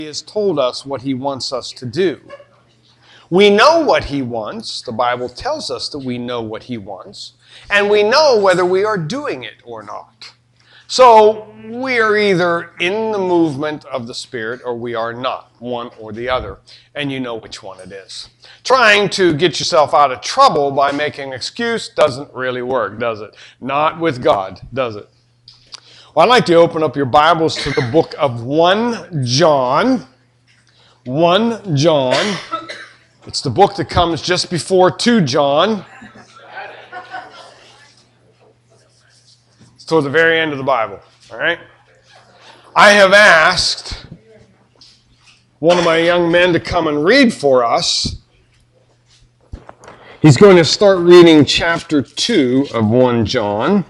He has told us what he wants us to do. We know what he wants. The Bible tells us that we know what he wants. And we know whether we are doing it or not. So we are either in the movement of the Spirit or we are not, one or the other. And you know which one it is. Trying to get yourself out of trouble by making an excuse doesn't really work, does it? Not with God, does it? Well, I'd like to open up your Bibles to the book of 1 John. 1 John. It's the book that comes just before 2 John. It's toward the very end of the Bible. All right? I have asked one of my young men to come and read for us. He's going to start reading chapter 2 of 1 John.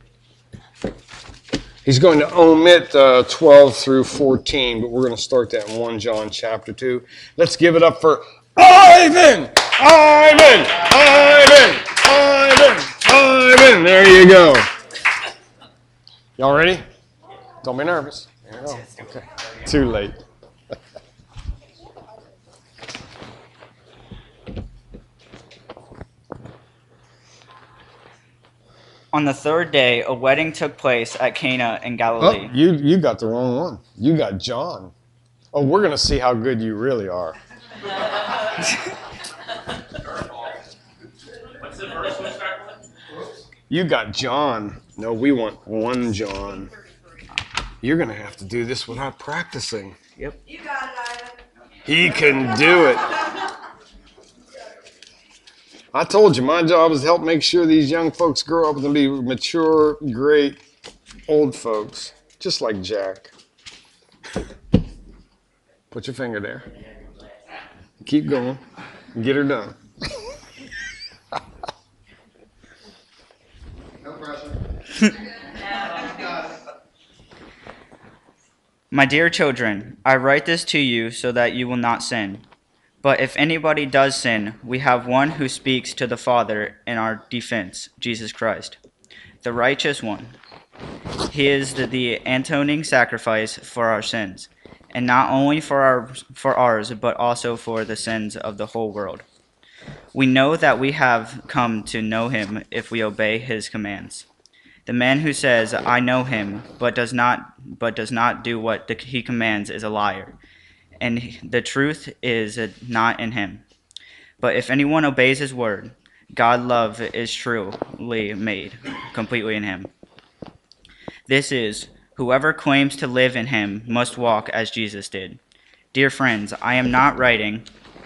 He's going to omit 12 through 14, but we're going to start that in 1 John chapter 2. Let's give it up for Ivan! Ivan! Ivan! Ivan! Ivan! There you go. Y'all ready? Don't be nervous. There you go. Okay. Too late. On the third day, a wedding took place at Cana in Galilee. Oh, you got the wrong one. You got John. Oh, we're going to see how good you really are. What's the verse we start with? You got John. No, we want 1 John. You're going to have to do this without practicing. Yep. You got it, Ivan. He can do it. I told you, my job is to help make sure these young folks grow up and be mature, great, old folks, just like Jack. Put your finger there. Keep going. Get her done. No pressure. My dear children, I write this to you so that you will not sin. But if anybody does sin, we have one who speaks to the Father in our defense, Jesus Christ, the righteous one. He is the atoning sacrifice for our sins, and not only for ours, but also for the sins of the whole world. We know that we have come to know him if we obey his commands. The man who says, "I know him," but does not do what he commands is a liar, and the truth is not in him. But if anyone obeys his word, God's love is truly made completely in him. This is, whoever claims to live in him must walk as Jesus did. Dear friends, I am not writing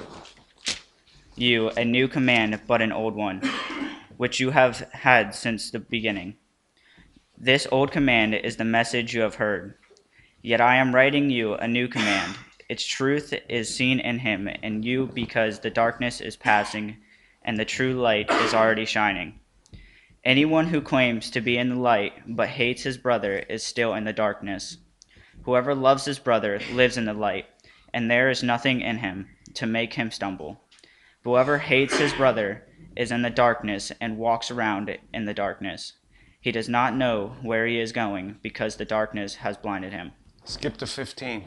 you a new command, but an old one, which you have had since the beginning. This old command is the message you have heard. Yet I am writing you a new command. Its truth is seen in him and you, because the darkness is passing and the true light is already shining. Anyone who claims to be in the light but hates his brother is still in the darkness. Whoever loves his brother lives in the light, and there is nothing in him to make him stumble. Whoever hates his brother is in the darkness and walks around in the darkness. He does not know where he is going because the darkness has blinded him. Skip to 15.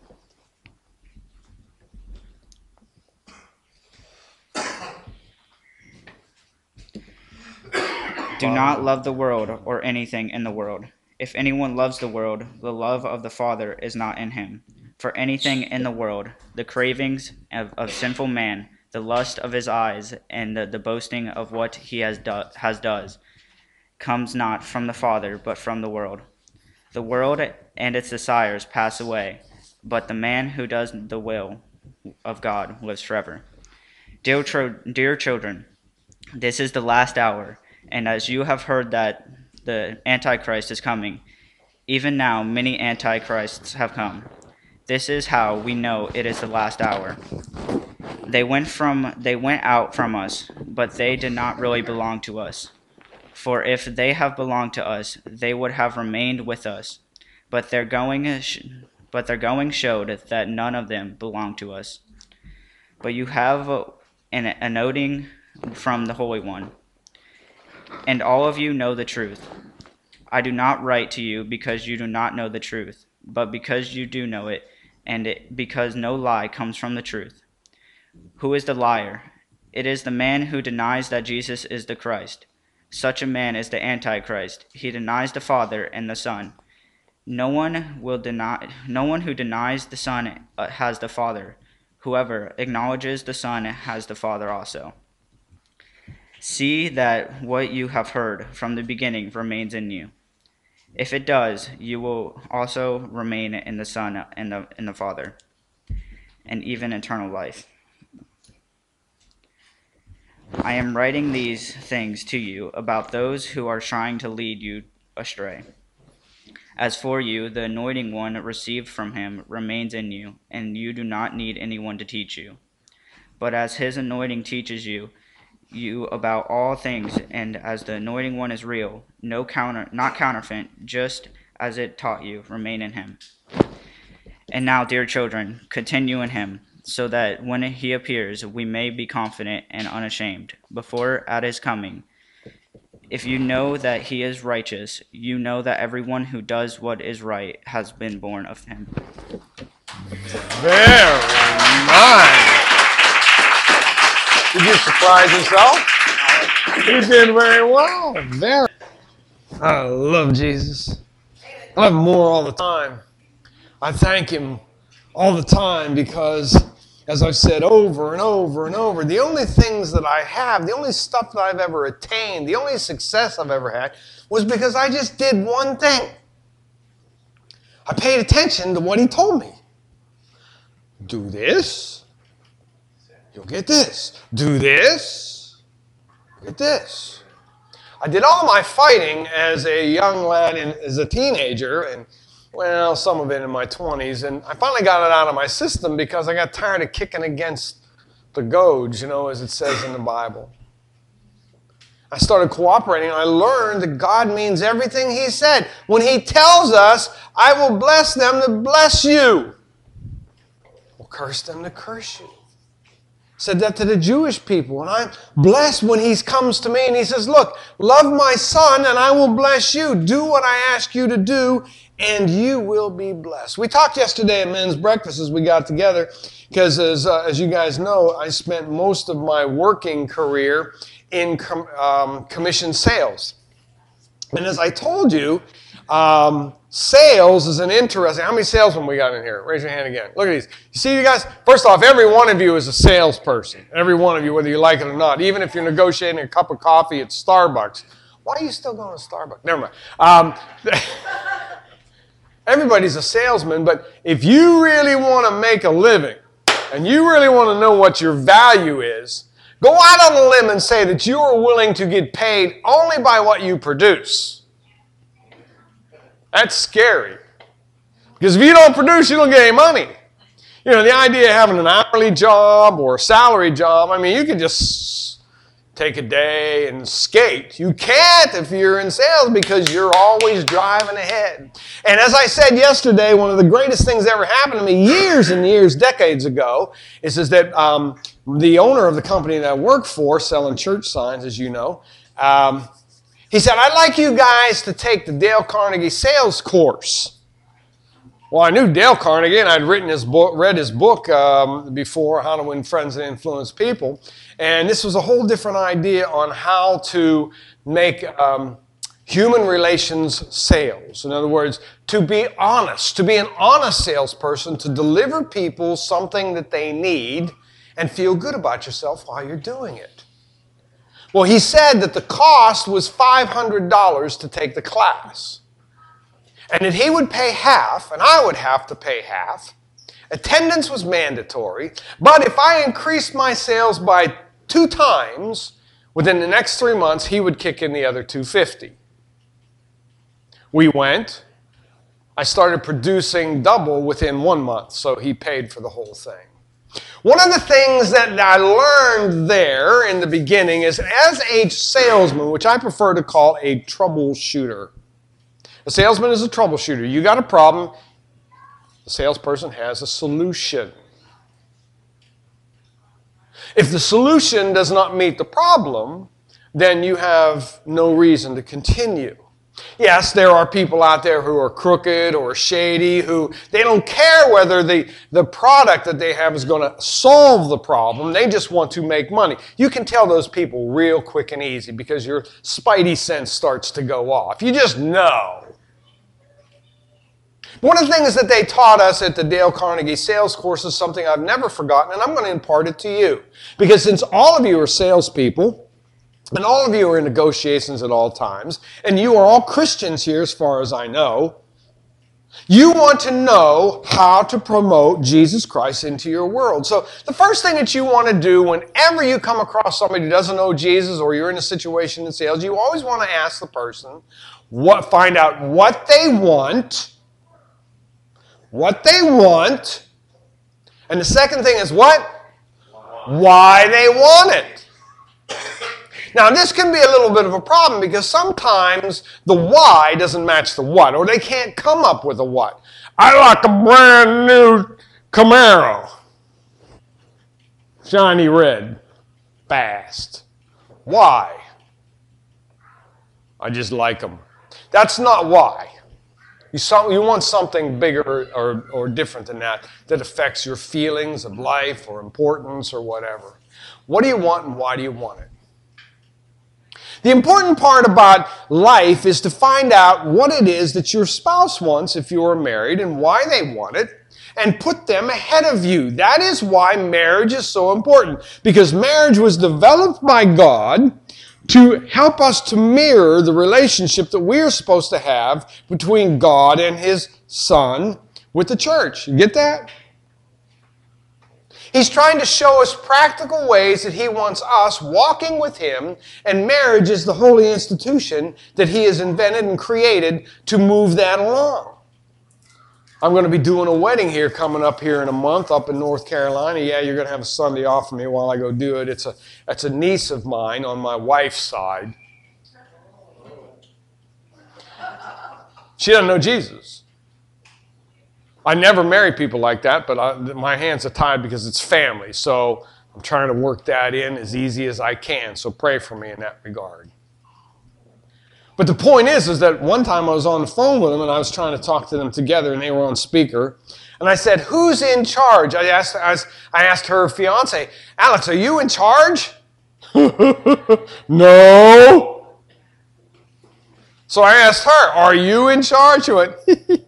Do not love the world or anything in the world. If anyone loves the world, the love of the Father is not in him. For anything in the world, the cravings of sinful man, the lust of his eyes, and the boasting of what he has does, comes not from the Father, but from the world. The world and its desires pass away, but the man who does the will of God lives forever. Dear children, this is the last hour, and as you have heard that the Antichrist is coming, even now many Antichrists have come. This is how we know it is the last hour. They went out from us, but they did not really belong to us. For if they have belonged to us, they would have remained with us. But their going showed that none of them belonged to us. But you have an anointing from the Holy One, and all of you know the truth. I do not write to you because you do not know the truth, but because you do know it, because no lie comes from the truth. Who is the liar? It is the man who denies that Jesus is the Christ. Such a man is the Antichrist. He denies the Father and the Son. No one who denies the Son has the Father. Whoever acknowledges the Son has the Father also. See that what you have heard from the beginning remains in you. If it does, you will also remain in the Son and in the Father, and even eternal life. I am writing these things to you about those who are trying to lead you astray. As for you, the anointing one received from him remains in you, and you do not need anyone to teach you. But as his anointing teaches you about all things, and as the anointing one is real, not counterfeit, just as it taught you, remain in him. And now, dear children, continue in him, so that when he appears, we may be confident and unashamed before at his coming. If you know that he is righteous, you know that everyone who does what is right has been born of him. Very nice. Did you surprise yourself? You did very well. Very. I love Jesus. I love him more all the time. I thank him all the time because, as I've said over and over and over, the only things that I have, the only stuff that I've ever attained, the only success I've ever had was because I just did one thing. I paid attention to what he told me. Do this, you'll get this. Do this, you'll get this. I did all my fighting as a young lad and as a teenager, and well, some of it in my 20s, and I finally got it out of my system because I got tired of kicking against the goads, as it says in the Bible. I started cooperating, and I learned that God means everything he said. When he tells us, I will bless them that bless you, will curse them that curse you. Said that to the Jewish people, and I'm blessed when he comes to me and he says, look, love my son and I will bless you. Do what I ask you to do and you will be blessed. We talked yesterday at men's breakfast as we got together because as you guys know, I spent most of my working career in commission sales. And as I told you, sales is an interesting... How many salesmen we got in here? Raise your hand again. Look at these. You see, you guys? First off, every one of you is a salesperson. Every one of you, whether you like it or not. Even if you're negotiating a cup of coffee at Starbucks. Why are you still going to Starbucks? Never mind. Everybody's a salesman, but if you really want to make a living and you really want to know what your value is, go out on a limb and say that you are willing to get paid only by what you produce. That's scary. Because if you don't produce, you don't get any money. The idea of having an hourly job or a salary job, you can just take a day and skate. You can't if you're in sales because you're always driving ahead. And as I said yesterday, one of the greatest things that ever happened to me years and years, decades ago, is that the owner of the company that I work for, selling church signs, as you know, he said, I'd like you guys to take the Dale Carnegie sales course. Well, I knew Dale Carnegie, and I'd read his book before, How to Win Friends and Influence People. And this was a whole different idea on how to make human relations sales. In other words, to be honest, to be an honest salesperson, to deliver people something that they need and feel good about yourself while you're doing it. Well, he said that the cost was $500 to take the class. And that he would pay half, and I would have to pay half. Attendance was mandatory. But if I increased my sales by 2 times, within the next 3 months, he would kick in the other $250. We went. I started producing double within 1 month, so he paid for the whole thing. One of the things that I learned there in the beginning is as a salesman, which I prefer to call a troubleshooter. A salesman is a troubleshooter. You got a problem, the salesperson has a solution. If the solution does not meet the problem, then you have no reason to continue. Yes, there are people out there who are crooked or shady, who they don't care whether the product that they have is going to solve the problem. They just want to make money. You can tell those people real quick and easy because your spidey sense starts to go off. You just know. One of the things that they taught us at the Dale Carnegie sales course is something I've never forgotten, and I'm going to impart it to you. Because since all of you are salespeople, and all of you are in negotiations at all times, and you are all Christians here as far as I know, you want to know how to promote Jesus Christ into your world. So the first thing that you want to do whenever you come across somebody who doesn't know Jesus or you're in a situation in sales, you always want to ask the person, find out what they want, and the second thing is what? Why they want it. Now, this can be a little bit of a problem because sometimes the why doesn't match the what, or they can't come up with a what. I like a brand new Camaro. Shiny red. Fast. Why? I just like them. That's not why. You want something bigger or different than that affects your feelings of life or importance or whatever. What do you want and why do you want it? The important part about life is to find out what it is that your spouse wants if you are married and why they want it, and put them ahead of you. That is why marriage is so important, because marriage was developed by God to help us to mirror the relationship that we are supposed to have between God and His Son with the church. You get that? He's trying to show us practical ways that He wants us walking with Him, and marriage is the holy institution that He has invented and created to move that along. I'm going to be doing a wedding here coming up here in a month up in North Carolina. Yeah, you're going to have a Sunday off of me while I go do it. It's a niece of mine on my wife's side. She doesn't know Jesus. I never marry people like that, but my hands are tied because it's family. So I'm trying to work that in as easy as I can. So pray for me in that regard. But the point is that one time I was on the phone with them and I was trying to talk to them together and they were on speaker. And I said, "Who's in charge?" I asked her fiance, "Alex, are you in charge?" "No." So I asked her, "Are you in charge?" She went,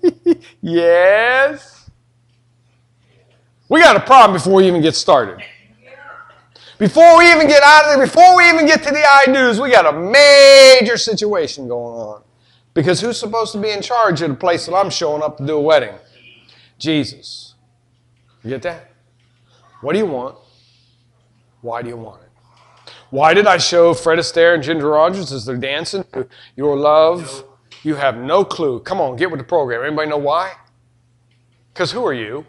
"Yes." We got a problem before we even get started. Before we even get out of there, before we even get to the I-do's, we got a major situation going on. Because who's supposed to be in charge of the place that I'm showing up to do a wedding? Jesus. You get that? What do you want? Why do you want it? Why did I show Fred Astaire and Ginger Rogers as they're dancing? Your love, you have no clue. Come on, get with the program. Anybody know why? Because who are you?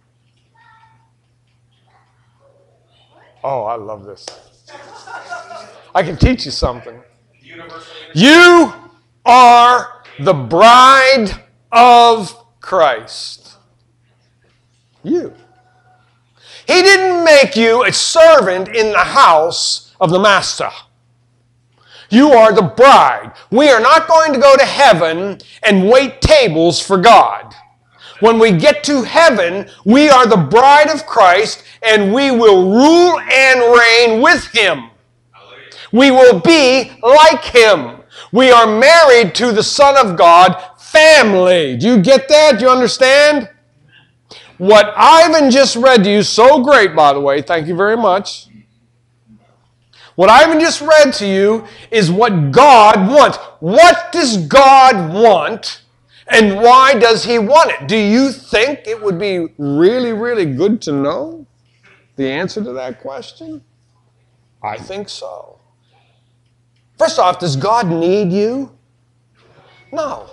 Oh, I love this. I can teach you something. You are the bride of Christ. You. He didn't make you a servant in the house of the master. You are the bride. We are not going to go to heaven and wait tables for God. When we get to heaven, we are the bride of Christ and we will rule and reign with Him. We will be like Him. We are married to the Son of God, family. Do you get that? Do you understand? What Ivan just read to you, so great, by the way, thank you very much. What Ivan just read to you is what God wants. What does God want, and why does He want it? Do you think it would be really, really good to know the answer to that question? I think so. First off, does God need you? No.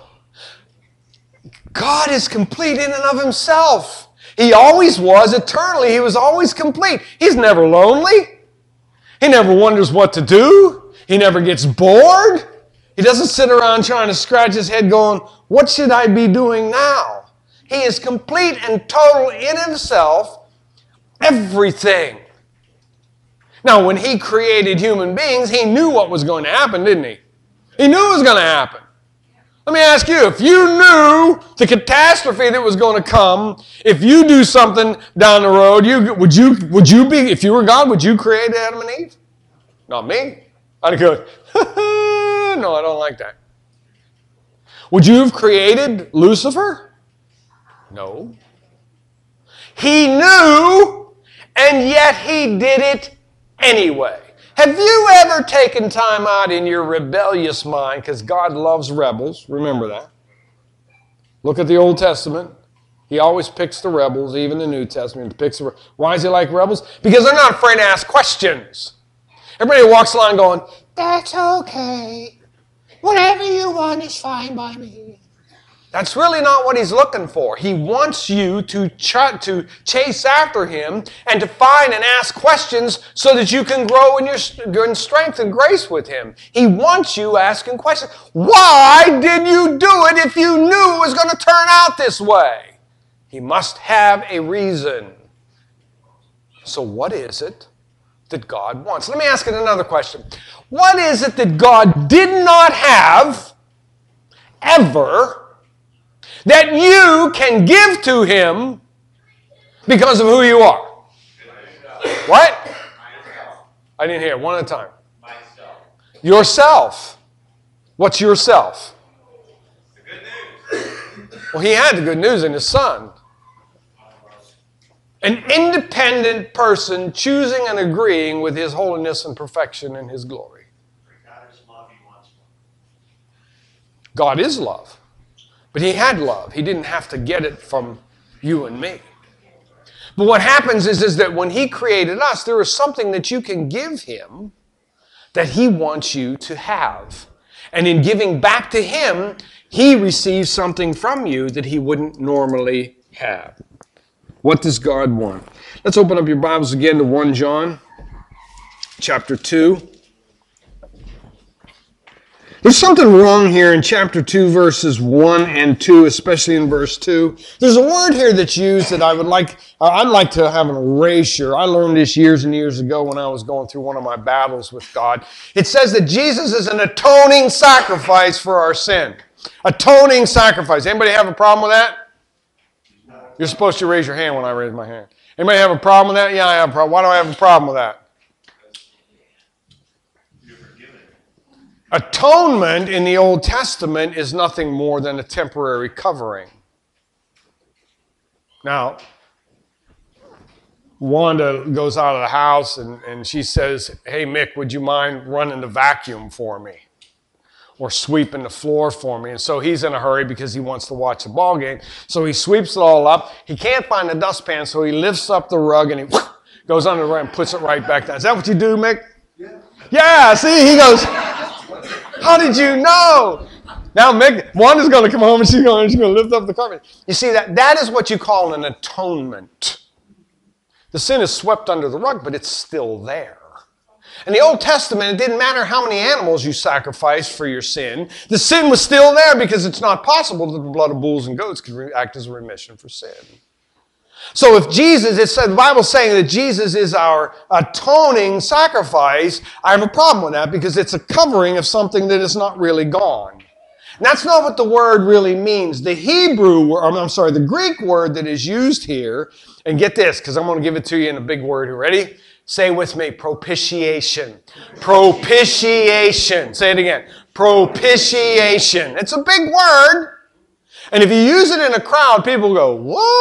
God is complete in and of Himself. He always was. Eternally, He was always complete. He's never lonely. He never wonders what to do. He never gets bored. He doesn't sit around trying to scratch his head going, what should I be doing now? He is complete and total in Himself, everything. Now, when He created human beings, He knew what was going to happen, didn't He? He knew it was going to happen. Let me ask you, if you knew the catastrophe that was going to come, if you do something down the road, would you be, if you were God, would you create Adam and Eve? Not me. I'd go, no, I don't like that. Would you have created Lucifer? No. He knew, and yet he did it anyway. Have you ever taken time out in your rebellious mind, because God loves rebels, remember that. Look at the Old Testament. He always picks the rebels, even the New Testament. Why does he like rebels? Because they're not afraid to ask questions. Everybody walks along going, that's okay. Whatever you want is fine by me. That's really not what he's looking for. He wants you to chase after him and to find and ask questions so that you can grow in your strength and grace with him. He wants you asking questions. Why did you do it if you knew it was going to turn out this way? He must have a reason. So what is it that God wants? Let me ask it another question. What is it that God did not have ever that you can give to him because of who you are? What? I didn't hear. One at a time. Myself. Yourself. What's yourself? The good news. Well, he had the good news in his son. An independent person choosing and agreeing with his holiness and perfection and his glory. God is love, he wants one. God is love. But he had love. He didn't have to get it from you and me. But what happens is that when he created us, there is something that you can give him that he wants you to have. And in giving back to him, he receives something from you that he wouldn't normally have. What does God want? Let's open up your Bibles again to 1 John chapter 2. There's something wrong here in chapter 2, verses 1 and 2, especially in verse 2. There's a word here that's used that I'd like to have an erasure. I learned this years and years ago when I was going through one of my battles with God. It says that Jesus is an atoning sacrifice for our sin. Atoning sacrifice. Anybody have a problem with that? You're supposed to raise your hand when I raise my hand. Anybody have a problem with that? Yeah, I have a problem. Why do I have a problem with that? Atonement in the Old Testament is nothing more than a temporary covering. Now, Wanda goes out of the house and she says, hey, Mick, would you mind running the vacuum for me? Or sweeping the floor for me. And so he's in a hurry because he wants to watch the ball game. So he sweeps it all up. He can't find the dustpan, so he lifts up the rug and he goes under the rug and puts it right back down. Is that what you do, Mick? Yeah, see, he goes, how did you know? Now Mick, Wanda's going to come home and she's going to lift up the carpet. You see, that is what you call an atonement. The sin is swept under the rug, but it's still there. In the Old Testament, it didn't matter how many animals you sacrificed for your sin. The sin was still there because it's not possible that the blood of bulls and goats could act as a remission for sin. So if Jesus, the Bible's saying that Jesus is our atoning sacrifice, I have a problem with that because it's a covering of something that is not really gone. And that's not what the word really means. The the Greek word that is used here, and get this, because I'm going to give it to you in a big word. You ready? Say with me, propitiation. Propitiation. Say it again. Propitiation. It's a big word. And if you use it in a crowd, people go,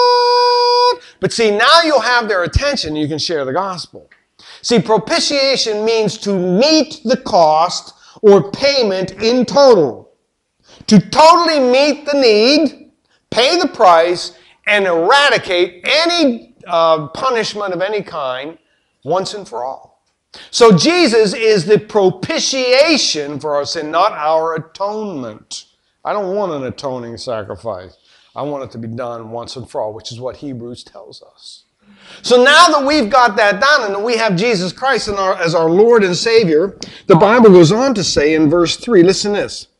what? But see, now you'll have their attention and you can share the gospel. See, propitiation means to meet the cost or payment in total. To totally meet the need, pay the price, and eradicate any punishment of any kind once and for all. So Jesus is the propitiation for our sin, not our atonement. I don't want an atoning sacrifice. I want it to be done once and for all, which is what Hebrews tells us. So now that we've got that done and that we have Jesus Christ as our Lord and Savior, the Bible goes on to say in verse 3, listen to this.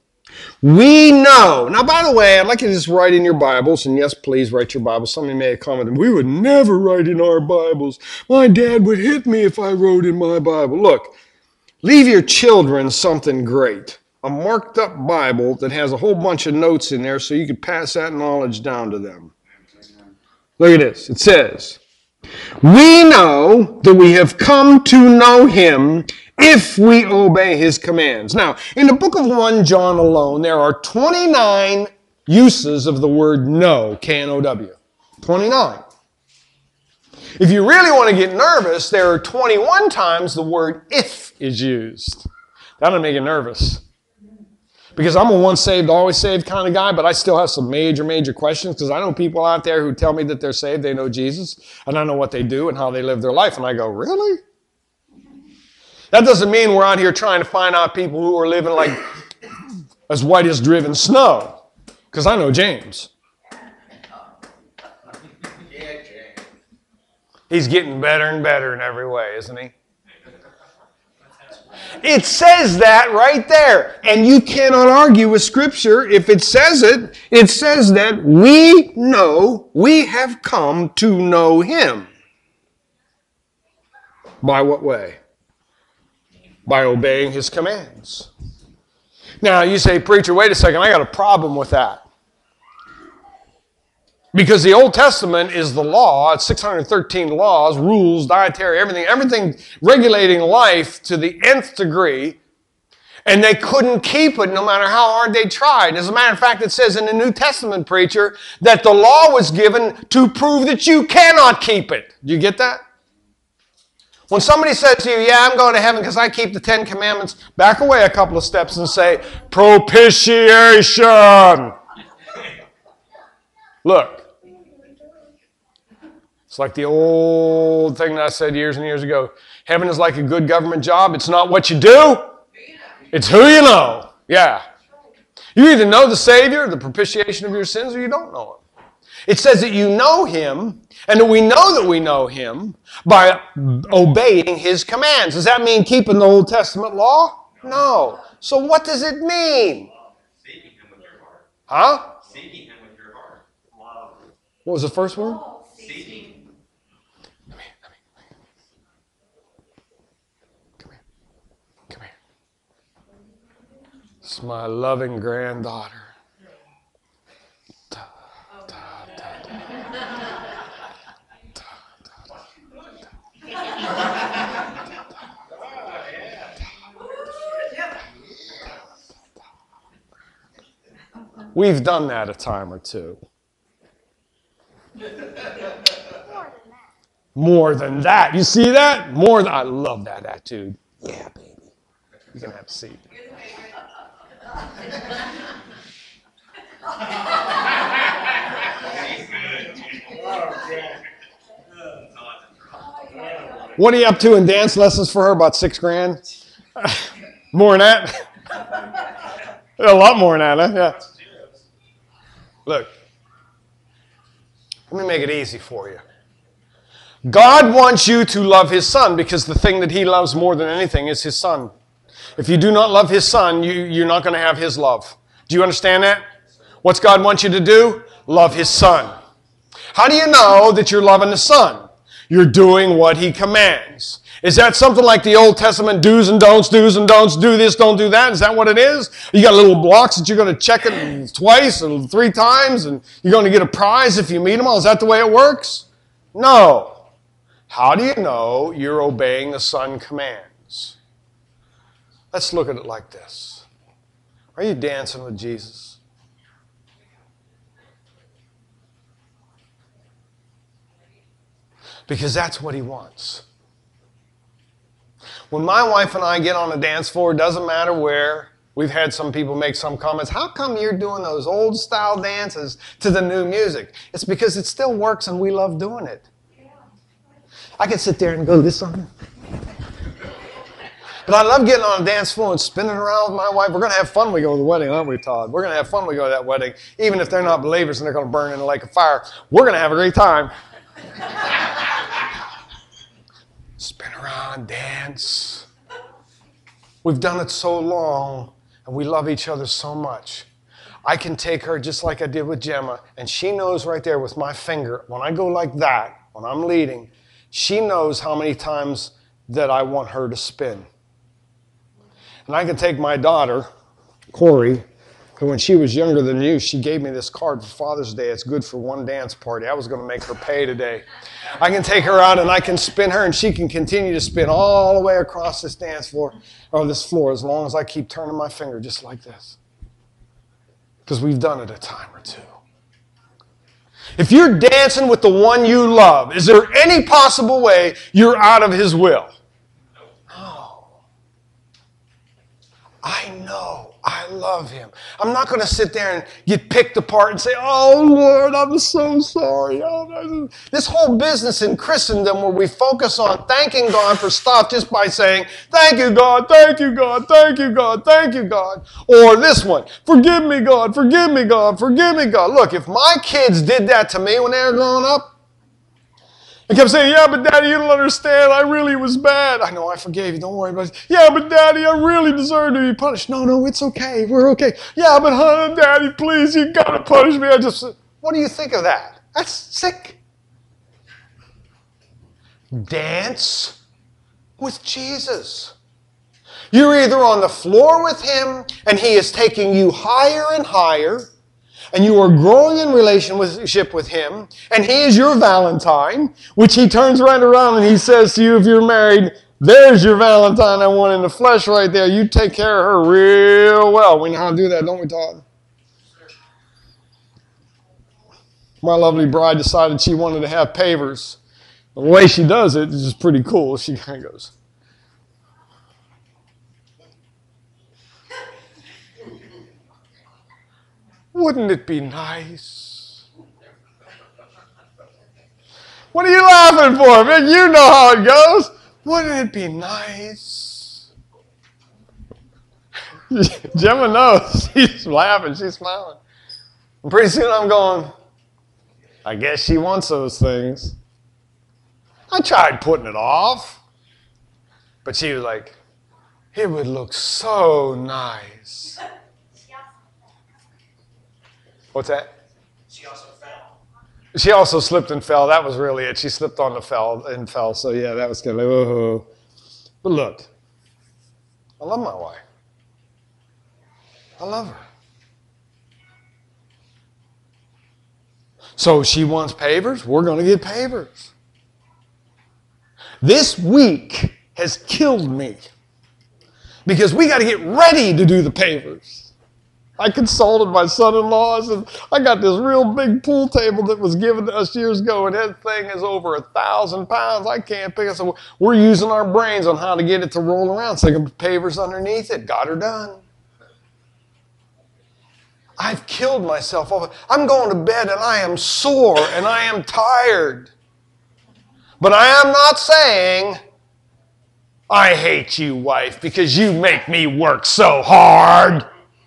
We know. Now, by the way, I'd like you to just write in your Bibles, and yes, please write your Bibles. Somebody may have commented, we would never write in our Bibles. My dad would hit me if I wrote in my Bible. Look, leave your children something great. a marked up Bible that has a whole bunch of notes in there so you could pass that knowledge down to them. Look at this. It says, we know that we have come to know him if we obey his commands. Now, in the book of 1 John alone, there are 29 uses of the word know, K-N-O-W. 29. If you really want to get nervous, there are 21 times the word if is used. That'll make you nervous. Because I'm a once saved, always saved kind of guy, but I still have some major questions because I know people out there who tell me that they're saved, they know Jesus, and I know what they do and how they live their life. And I go, really? That doesn't mean we're out here trying to find out people who are living like as white as driven snow. Because I know James. He's getting better and better in every way, isn't he? It says that right there. And you cannot argue with Scripture. If it says it, it says that we know, we have come to know him. By what way? By obeying his commands. Now, you say, preacher, wait a second, I got a problem with that. Because the Old Testament is the law. It's 613 laws, rules, dietary, everything regulating life to the nth degree. And they couldn't keep it no matter how hard they tried. As a matter of fact, it says in the New Testament, preacher, that the law was given to prove that you cannot keep it. Do you get that? When somebody says to you, yeah, I'm going to heaven because I keep the 10 Commandments, back away a couple of steps and say, propitiation. Look. It's like the old thing that I said years and years ago. Heaven is like a good government job. It's not what you do. It's who you know. Yeah. You either know the Savior, the propitiation of your sins, or you don't know him. It says that you know him, and that we know him by obeying his commands. Does that mean keeping the Old Testament law? No. So what does it mean? Seeking him with your heart. Huh? Seeking him with your heart. Love. What was the first word? Seeking. Come here. It's my loving granddaughter. We've done that a time or two. More than that. You see that? I love that attitude. Yeah, baby. You can have a seat. What are you up to in dance lessons for her? About $6,000? More than that? A lot more than that, huh? Yeah. Look. Let me make it easy for you. God wants you to love his son because the thing that he loves more than anything is his son. If you do not love his son, you're not going to have his love. Do you understand that? What's God want you to do? Love his son. How do you know that you're loving the son? You're doing what he commands. Is that something like the Old Testament do's and don'ts, do this, don't do that? Is that what it is? You got little blocks that you're going to check it twice or 3 times and you're going to get a prize if you meet them all? Is that the way it works? No. How do you know you're obeying the Son commands? Let's look at it like this. Are you dancing with Jesus? Because that's what he wants. When my wife and I get on the dance floor, it doesn't matter where. We've had some people make some comments. How come you're doing those old style dances to the new music? It's because it still works and we love doing it. I can sit there and go this song. But I love getting on a dance floor and spinning around with my wife. We're going to have fun when we go to the wedding, aren't we, Todd? We're going to have fun when we go to that wedding. Even if they're not believers and they're going to burn in the lake of fire, we're going to have a great time. Spin around, dance. We've done it so long, and we love each other so much. I can take her just like I did with Gemma, and she knows right there with my finger, when I go like that, when I'm leading, she knows how many times that I want her to spin. And I can take my daughter, Corey, who when she was younger than you, she gave me this card for Father's Day. It's good for one dance party. I was going to make her pay today. I can take her out and I can spin her and she can continue to spin all the way across this dance floor, or this floor, as long as I keep turning my finger just like this. Because we've done it a time or two. If you're dancing with the one you love, is there any possible way you're out of his will? No. I know. I love him. I'm not going to sit there and get picked apart and say, oh, Lord, I'm so sorry. Oh, this whole business in Christendom where we focus on thanking God for stuff just by saying, thank you, God, thank you, God, thank you, God, thank you, God. Or this one, forgive me, God, forgive me, God, forgive me, God. Look, if my kids did that to me when they were growing up, I kept saying, yeah, but Daddy, you don't understand. I really was bad. I know, I forgave you. Don't worry about it. Yeah, but Daddy, I really deserve to be punished. No, it's okay. We're okay. Yeah, but honey, Daddy, please, you got to punish me. What do you think of that? That's sick. Dance with Jesus. You're either on the floor with him and he is taking you higher and higher, and you are growing in relationship with him, and he is your Valentine, which he turns right around and he says to you, if you're married, there's your Valentine I want in the flesh right there. You take care of her real well. We know how to do that, don't we, Todd? My lovely bride decided she wanted to have pavers. The way she does it is just pretty cool. She kind of goes, wouldn't it be nice? What are you laughing for, Vic? You know how it goes. Wouldn't it be nice? Gemma knows. She's laughing. She's smiling. And pretty soon I'm going, I guess she wants those things. I tried putting it off. But she was like, it would look so nice. What's that? She also fell. She also slipped and fell. That was really it. She slipped on the fell and fell. So yeah, that was kind of oh. But look, I love my wife. I love her. So she wants pavers. We're going to get pavers. This week has killed me because we got to get ready to do the pavers. I consulted my son-in-law. I said, I got this real big pool table that was given to us years ago, and that thing is over 1,000 pounds. I can't pick it. So we're using our brains on how to get it to roll around so I can put pavers underneath it. Got her done. I've killed myself over. I'm going to bed and I am sore and I am tired. But I am not saying, I hate you, wife, because you make me work so hard.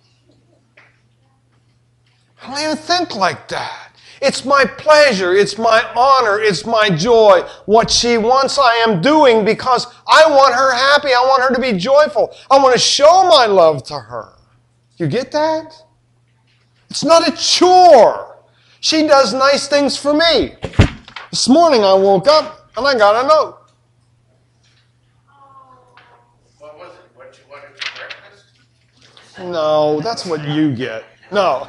I don't even think like that. It's my pleasure. It's my honor. It's my joy. What she wants, I am doing because I want her happy. I want her to be joyful. I want to show my love to her. You get that? It's not a chore. She does nice things for me. This morning I woke up and I got a note. What was it? What you wanted for breakfast? No, that's what you get. No.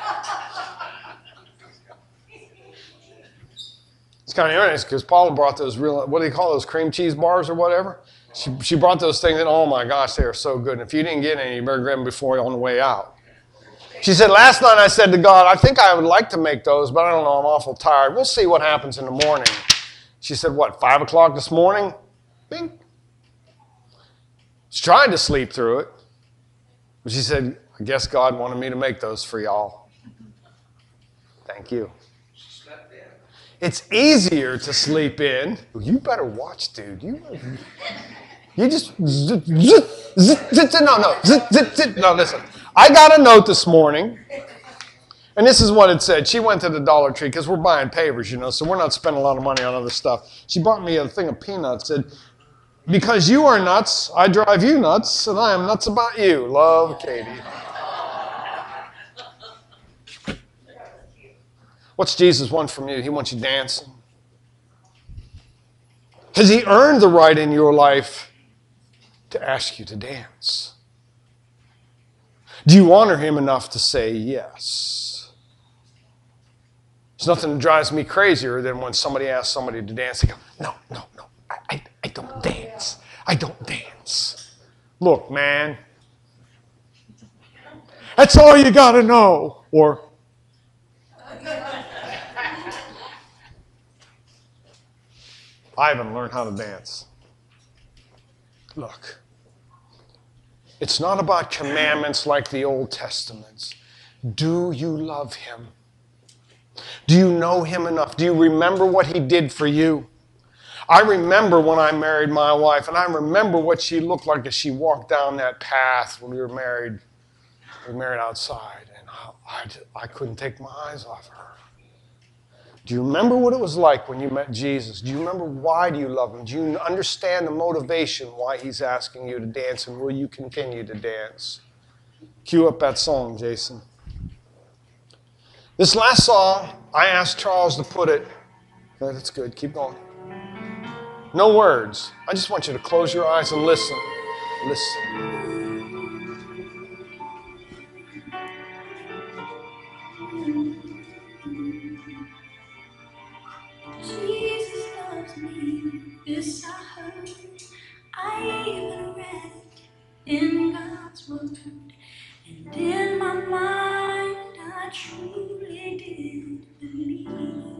It's kind of interesting because Paula brought those real, what do you call those, cream cheese bars or whatever? She brought those things in. Oh my gosh, they are so good. And if you didn't get any, you better grab them before you're on the way out. She said, last night I said to God, I think I would like to make those, but I don't know, I'm awful tired. We'll see what happens in the morning. She said, what, 5 o'clock this morning? Bing. She tried to sleep through it. But she said, I guess God wanted me to make those for y'all. Thank you. It's easier to sleep in. You better watch, dude. You just, no, listen. I got a note this morning, and this is what it said. She went to the Dollar Tree, because we're buying pavers, you know, so we're not spending a lot of money on other stuff. She bought me a thing of peanuts. Said, because you are nuts, I drive you nuts, and I am nuts about you. Love, Katie. What's Jesus want from you? He wants you dancing. Has he earned the right in your life to ask you to dance? Do you honor him enough to say yes? There's nothing that drives me crazier than when somebody asks somebody to dance. They go, no, I don't dance. I don't dance. Look, man, that's all you got to know. Or, I haven't learned how to dance. Look, it's not about commandments like the Old Testaments. Do you love him? Do you know him enough? Do you remember what he did for you? I remember when I married my wife, and I remember what she looked like as she walked down that path when we were married. We were married outside, and I couldn't take my eyes off her. Do you remember what it was like when you met Jesus? Do you remember why do you love him? Do you understand the motivation why he's asking you to dance, and will you continue to dance? Cue up that song, Jason. This last song, I asked Charles to put it. No, that's good. Keep going. No words. I just want you to close your eyes and listen. Listen. Jesus loves me, this I heard. I even read it in God's word. And in my mind, I truly did believe.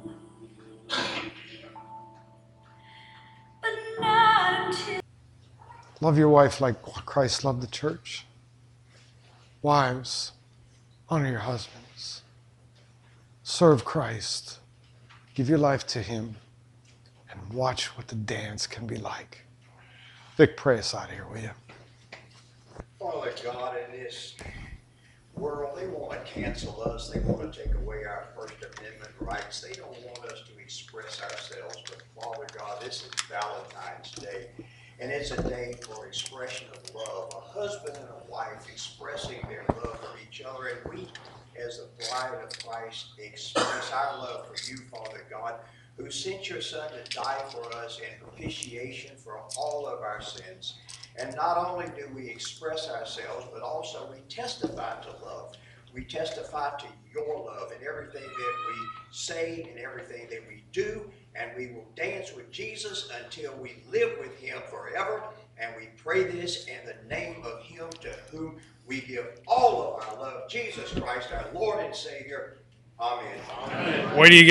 But not until Love your wife like Christ loved the church. Wives, honor your husbands. Serve Christ. Give your life to him. And watch what the dance can be like. Vic, pray us out of here, will you? Father God, in this world, they want to cancel us. They want to take away our First Amendment rights. They don't want us to express ourselves. But Father God, this is Valentine's Day, and it's a day for expression of love. A husband and a wife expressing their love for each other, and we, as the bride of Christ, express our love for you, Father God, who sent your Son to die for us in propitiation for all of our sins. And not only do we express ourselves, but also we testify to love. We testify to your love in everything that we say and everything that we do. And we will dance with Jesus until we live with him forever. And we pray this in the name of him to whom we give all of our love, Jesus Christ, our Lord and Savior. Amen. Where do you get